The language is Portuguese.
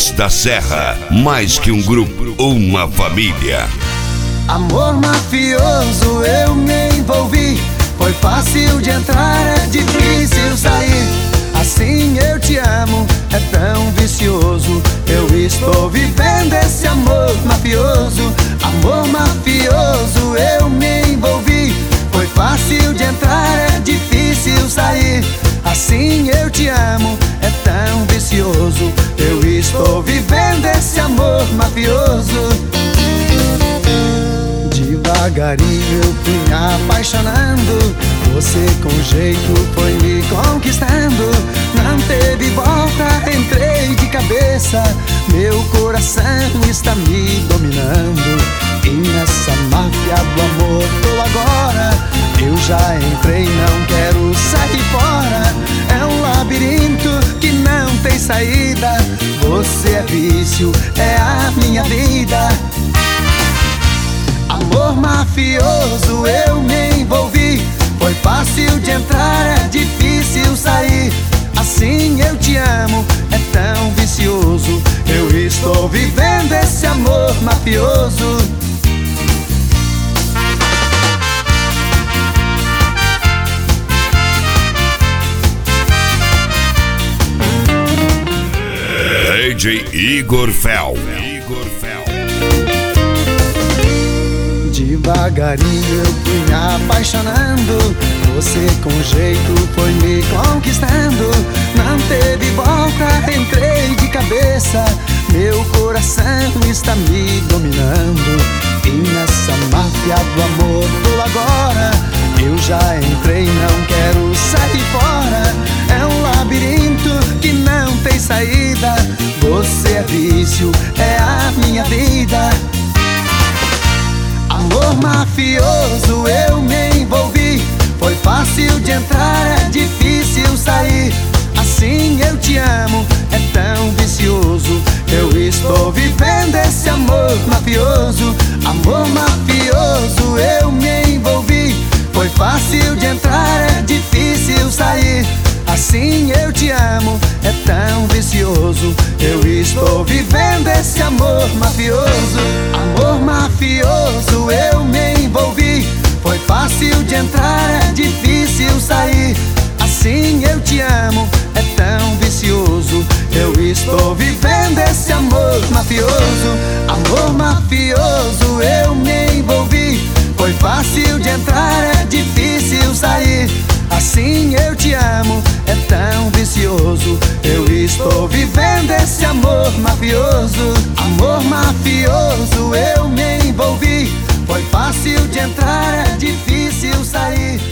Mix da Serra, mais que um grupo, uma família. Amor mafioso, eu me envolvi. Foi fácil de entrar, é difícil sair. Assim eu te amo, é tão vicioso. Eu estou vivendo esse amor mafioso. Amor mafioso, eu me envolvi. Foi fácil de entrar, é difícil sair. Assim eu te amo, é tão vicioso. Eu estou vivendo esse amor mafioso. Devagarinho eu fui me apaixonando. Você com jeito foi me conquistando. Não teve volta, entrei de cabeça. Meu coração está me dominando. E nessa máfia do amor tô agora. Eu já entrei, não quero sair fora. É um labirinto que não tem saída. Você é vício, é a minha vida. Amor mafioso, eu me envolvi. Foi fácil de entrar, é difícil sair. Assim eu te amo, é tão vicioso. Eu estou vivendo esse amor mafioso. DJ Igor Fel. Devagarinho eu fui me apaixonando. Você com jeito foi me conquistando. Não teve volta, entrei de cabeça. Meu coração está me dominando. E nessa máfia do amor tô agora. Eu já entrei, não quero sair fora. É um labirinto que não tem saída. Você é vício, é a minha vida. Amor mafioso, eu me envolvi. Foi fácil de entrar, é difícil sair. Assim eu te amo, é tão vicioso. Eu estou vivendo esse amor mafioso. Amor mafioso, eu me envolvi. Foi fácil de entrar, é difícil sair. Assim eu te amo, é tão vicioso. Eu estou vivendo esse amor mafioso. Amor mafioso, eu me envolvi. Foi fácil de entrar, é difícil sair. Assim eu te amo, é tão vicioso. Eu estou vivendo esse amor mafioso. Amor mafioso, eu me envolvi. Foi fácil de entrar, é difícil sair. Assim eu te amo, é tão vicioso. Eu estou vivendo esse amor mafioso. Amor mafioso, eu me envolvi. Foi fácil de entrar, é difícil sair.